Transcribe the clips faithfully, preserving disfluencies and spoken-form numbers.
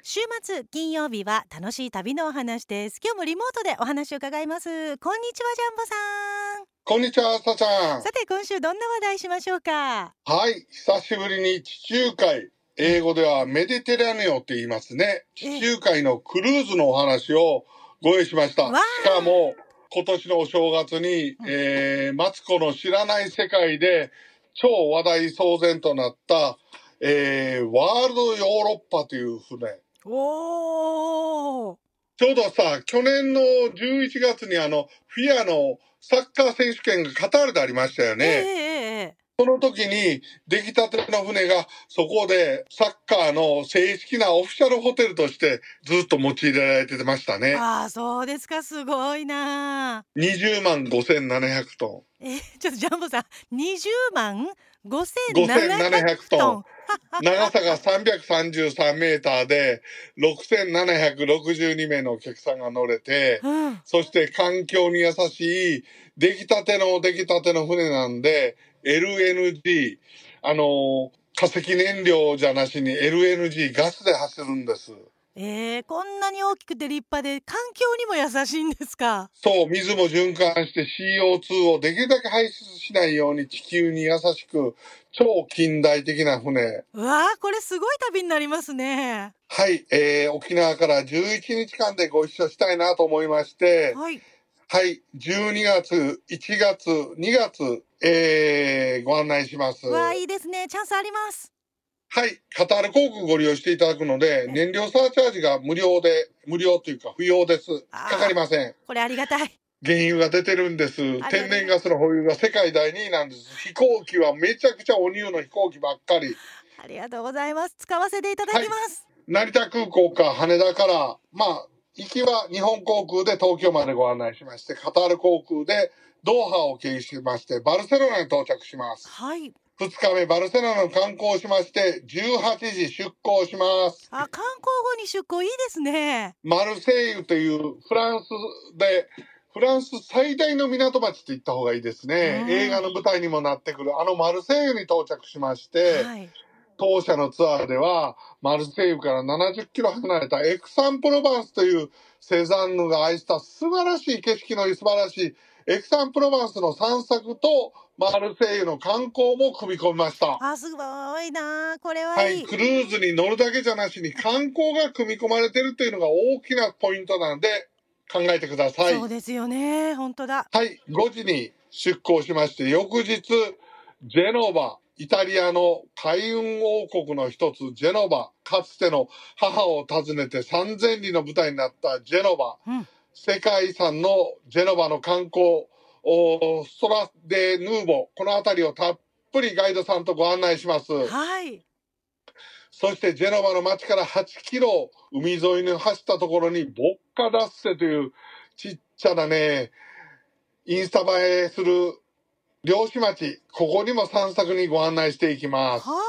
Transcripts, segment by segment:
週末金曜日は楽しい旅のお話です。今日もリモートでお話を伺います。こんにちは、ジャンボさん。 こんにちは、さちゃん。 さて今週どんな話題しましょうか。 はい、久しぶりに地中海、英語ではメディテラネオって言いますね。地中海のクルーズのお話をご用意しました。しかも今年のお正月に、うんえー、マツコの知らない世界で超話題騒然となった、えー、ワールドヨーロッパという船。 おーちょうどさ、去年のじゅういちがつにあの、フィアのサッカー選手権がカタールでありましたよね。 えー、 その時に出来たての船がそこでサッカーの正式なオフィシャルホテルとしてずっと用いられてましたね。 ああ、そうですか。すごいな。 にじゅうまんごせんななひゃくトン。え、ちょっとジャンボさん、にじゅうまんごせんななひゃくトン。 長さがさんびゃくさんじゅうさんメーターでろくせんななひゃくろくじゅうにめいのお客さんが乗れて、うん、そして環境に優しい出来たての出来たての船なんで エルエヌジー、あの化石燃料じゃなしに エルエヌジー ガスで走るんです。 えー、こんなに大きくて立派で環境にも優しいんですか。 そう、水も循環して シーオーツー をできるだけ排出しないように地球に優しく超近代的な船。 うわー、これすごい旅になりますね。 はい、えー、沖縄からじゅういちにちかんでご一緒したいなと思いまして、はい、はい、じゅうにがつ、いちがつ、にがつ、えー、ご案内します。 わー、いいですね。チャンスあります。 はい、カタール航空ご利用していただくので、燃料サーチャージが無料で、無料というか不要です。かかりません。 これありがたい。 原油が出てるんです。天然ガスの保有が世界だいにいなんです。飛行機はめちゃくちゃおニューの飛行機ばっかり。 ありがとうございます。使わせていただきます。 はい、成田空港か羽田から、まあ、行きは日本航空で東京までご案内しまして、カタール航空でドーハを経由しまして、バルセロナに到着します。 はい。 ふつかめ、バルセロナの観光をしまして、じゅうはちじ出港します。 あ、観光後に出港いいですね。 マルセイユというフランスで、フランス最大の港町って言った方がいいですね。映画の舞台にもなってくる、あのマルセイユに到着しまして、はい、当社のツアーでは、マルセイユからななじゅっキロ離れたエクサンプロバンスというセザンヌが愛した素晴らしい景色の素晴らしいエクサンプロバンスの散策とマルセイユの観光も組み込みました。 あ、すごいな。これはいい。 はい、クルーズに乗るだけじゃなしに観光が組み込まれてるというのが大きなポイントなんで考えてください。 そうですよね。本当だ。 はい、ごじに出港しまして、翌日、ジェノバ、イタリアの海運王国の一つ、ジェノバ、かつての母を訪ねてさんぜんりの舞台になったジェノバ、うん、世界遺産のジェノバの観光、ストラデヌーボ、この辺りをたっぷりガイドさんとご案内します。 はい。 そしてジェノバの町からはちキロ海沿いに走ったところにボッカダッセというちっちゃなね、インスタ映えする漁師町、ここにも散策にご案内していきます。 はい。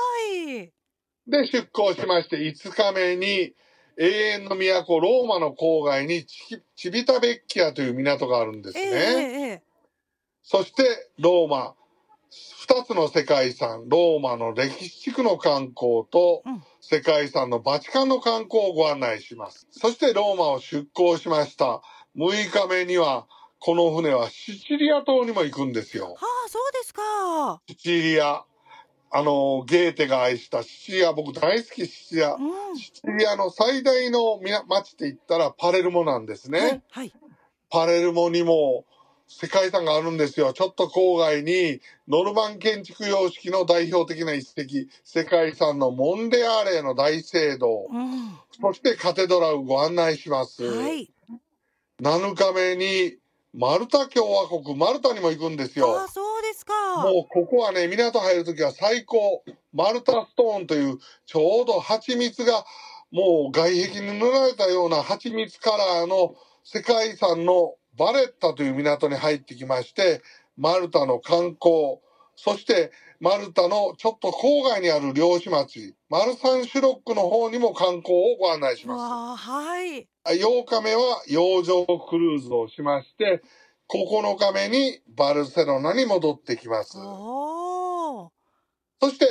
で、出港しましていつかめに永遠の都ローマの郊外にチ、チビタベッキアという港があるんですね。 えー、 そしてローマ、二つの世界遺産、ローマの歴史地区の観光と、うん、世界遺産のバチカンの観光をご案内します。そしてローマを出港しました。むいかめには、この船はシチリア島にも行くんですよ。 はあ、そうですか。 シチリア。あの、ゲーテが愛したシチリア、僕大好きシチリア。うん、シチリアの最大の町って言ったらパレルモなんですね。 はいはい、 パレルモにも世界遺産があるんですよ。ちょっと郊外にノルマン建築様式の代表的な遺跡、世界遺産のモンレアーレの大聖堂、うん、そしてカテドラルご案内します。はい、なのかめにマルタ共和国、マルタにも行くんですよ。 ああ、そうですか。 もうここはね、港入るときは最高。マルタストーンというちょうど蜂蜜がもう外壁に塗られたような蜂蜜カラーの世界遺産のバレッタという港に入ってきまして、マルタの観光、そしてマルタのちょっと郊外にある漁師町、マルサンシュロックの方にも観光をご案内します。 はい。 ようかめは洋上クルーズをしまして、ここのかめにバルセロナに戻ってきます。そして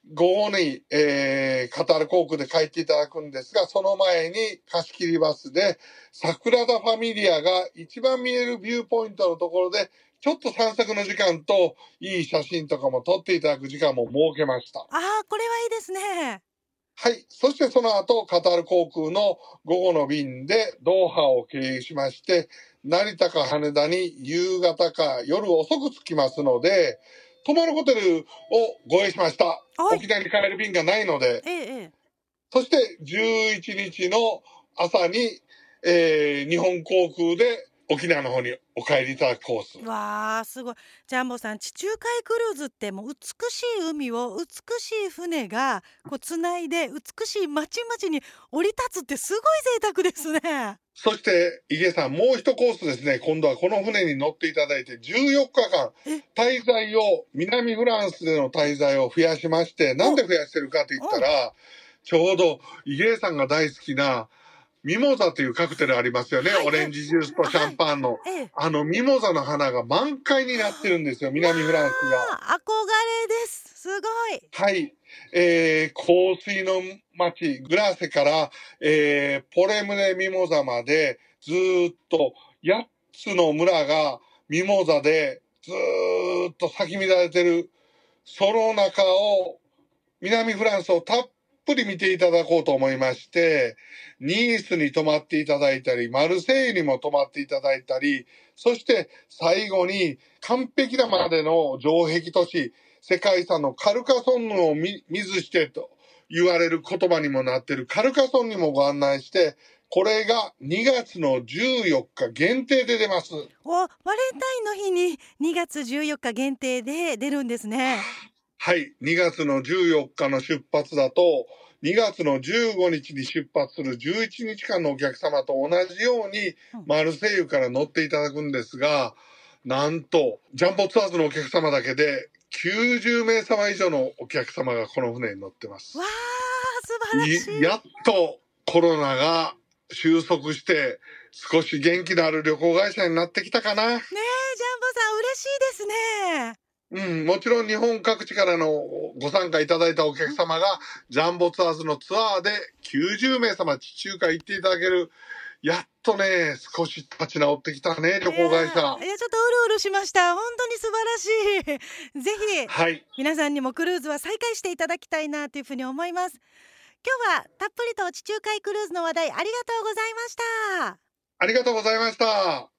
午後に、えー、カタール航空で帰っていただくんですが、その前に貸し切りバスで、サグラダ・ファミリアが一番見えるビューポイントのところで、ちょっと散策の時間と、いい写真とかも撮っていただく時間も設けました。ああ、これはいいですね。 はい。そしてその後、カタール航空の午後の便でドーハを経由しまして、成田か羽田に夕方か夜遅く着きますので、泊まるホテルをご用意しました。はい、沖縄に帰る便がないので。 ええ、 そしてじゅういちにちの朝に、えー、日本航空で沖縄の方にお帰りいただくコース。 わー、すごい。ジャンボさん、地中海クルーズってもう美しい海を美しい船がこうつないで美しい町々に降り立つってすごい贅沢ですね。 そして井毛さん、もう一コースですね。今度はこの船に乗っていただいてじゅうよっかかん滞在を、南フランスでの滞在を増やしまして、なんで増やしてるかと言ったら、ちょうど井毛さんが大好きなミモザというカクテルありますよね、はい、オレンジジュースとシャンパンの、はい、あのミモザの花が満開になってるんですよ、南フランスが。 憧れです。すごい。 はい、えー、香水の町グラーセから、えー、ポレムネミモザまでずっとやっつの村がミモザでずっと咲き乱れてる。その中を南フランスをたっぷり見ていただこうと思いまして、ニースに泊まっていただいたり、マルセイユにも泊まっていただいたり、そして最後に完璧なまでの城壁都市、世界遺産のカルカソンヌを見ずしてと言われる言葉にもなっているカルカソンにもご案内して、これがにがつのじゅうよっか限定で出ます。 お、バレンタインの日ににがつじゅうよっか限定で出るんですね。 はい、にがつのじゅうよっかの出発だと、にがつのじゅうごにちに出発するじゅういちにちかんのお客様と同じように、マルセイユから乗っていただくんですが、なんと、ジャンボツアーズのお客様だけで、きゅうじゅうめいさま以上のお客様がこの船に乗ってます。 わー、素晴らしい。 やっとコロナが収束して、少し元気のある旅行会社になってきたかな。ねえ、ジャンボさん嬉しいですね。 うん、もちろん日本各地からのご参加いただいたお客様が、ジャンボツアーズのツアーできゅうじゅうめいさま地中海行っていただける。やっとね、少し立ち直ってきたね、旅行会社。 いや、いやちょっとうるうるしました。本当に素晴らしい。ぜひ、はい、皆さんにもクルーズは再開していただきたいなというふうに思います。今日はたっぷりと地中海クルーズの話題ありがとうございました。 ありがとうございました。